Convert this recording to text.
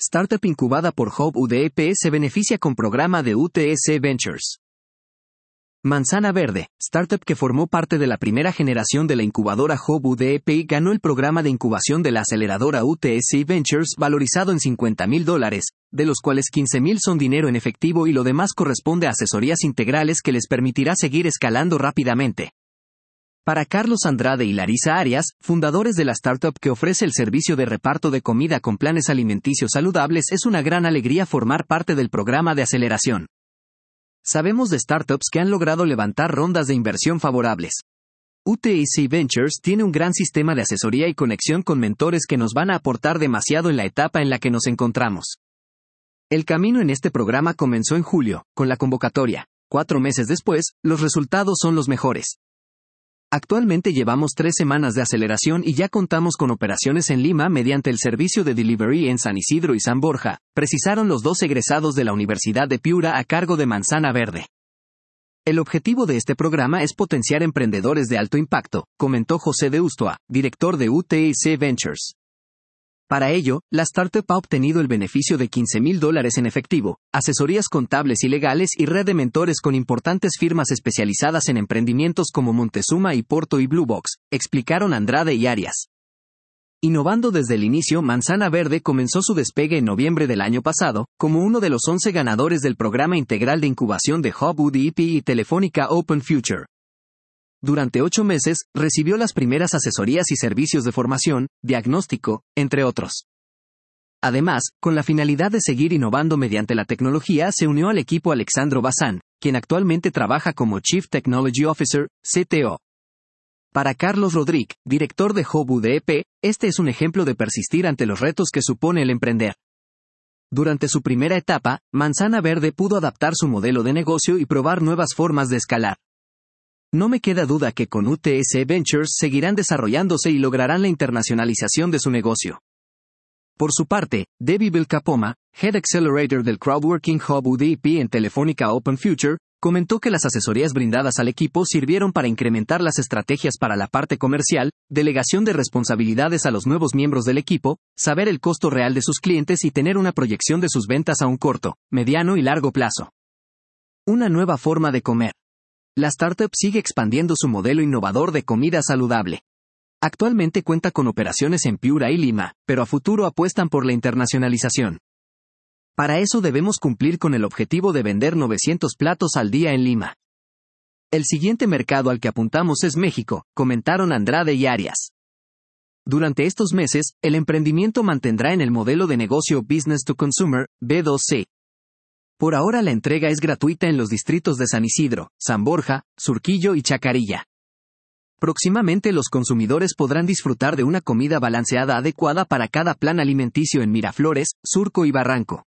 startup incubada por Hub UDEP se beneficia con programa de UTS Ventures. Manzana Verde, startup que formó parte de la primera generación de la incubadora Hub UDEP, ganó el programa de incubación de la aceleradora UTS Ventures valorizado en $50,000, de los cuales $15,000 son dinero en efectivo y lo demás corresponde a asesorías integrales que les permitirá seguir escalando rápidamente. Para Carlos Andrade y Larisa Arias, fundadores de la startup que ofrece el servicio de reparto de comida con planes alimenticios saludables, es una gran alegría formar parte del programa de aceleración. Sabemos de startups que han logrado levantar rondas de inversión favorables. UTS Ventures tiene un gran sistema de asesoría y conexión con mentores que nos van a aportar demasiado en la etapa en la que nos encontramos. El camino en este programa comenzó en julio, con la convocatoria. 4 meses después, los resultados son los mejores. Actualmente llevamos 3 semanas de aceleración y ya contamos con operaciones en Lima mediante el servicio de delivery en San Isidro y San Borja, precisaron los 2 egresados de la Universidad de Piura a cargo de Manzana Verde. El objetivo de este programa es potenciar emprendedores de alto impacto, comentó José de Ustua, director de UTS Ventures. Para ello, la startup ha obtenido el beneficio de $15,000 en efectivo, asesorías contables y legales y red de mentores con importantes firmas especializadas en emprendimientos como Montezuma y Porto y Blue Box, explicaron Andrade y Arias. Innovando desde el inicio, Manzana Verde comenzó su despegue en noviembre del año pasado, como uno de los 11 ganadores del programa integral de incubación de Hub UDEP y Telefónica Open Future. Durante 8 meses, recibió las primeras asesorías y servicios de formación, diagnóstico, entre otros. Además, con la finalidad de seguir innovando mediante la tecnología, se unió al equipo Alexandro Bazán, quien actualmente trabaja como Chief Technology Officer, CTO. Para Carlos Rodríguez, director de Hub UDEP, este es un ejemplo de persistir ante los retos que supone el emprender. Durante su primera etapa, Manzana Verde pudo adaptar su modelo de negocio y probar nuevas formas de escalar. No me queda duda que con UTS Ventures seguirán desarrollándose y lograrán la internacionalización de su negocio. Por su parte, Debbie Vilcapoma, Head Accelerator del Crowdworking Hub UDEP en Telefónica Open Future, comentó que las asesorías brindadas al equipo sirvieron para incrementar las estrategias para la parte comercial, delegación de responsabilidades a los nuevos miembros del equipo, saber el costo real de sus clientes y tener una proyección de sus ventas a un corto, mediano y largo plazo. Una nueva forma de comer. La startup sigue expandiendo su modelo innovador de comida saludable. Actualmente cuenta con operaciones en Piura y Lima, pero a futuro apuestan por la internacionalización. Para eso debemos cumplir con el objetivo de vender 900 platos al día en Lima. El siguiente mercado al que apuntamos es México, comentaron Andrade y Arias. Durante estos meses, el emprendimiento mantendrá en el modelo de negocio Business to Consumer, B2C. Por ahora la entrega es gratuita en los distritos de San Isidro, San Borja, Surquillo y Chacarilla. Próximamente los consumidores podrán disfrutar de una comida balanceada adecuada para cada plan alimenticio en Miraflores, Surco y Barranco.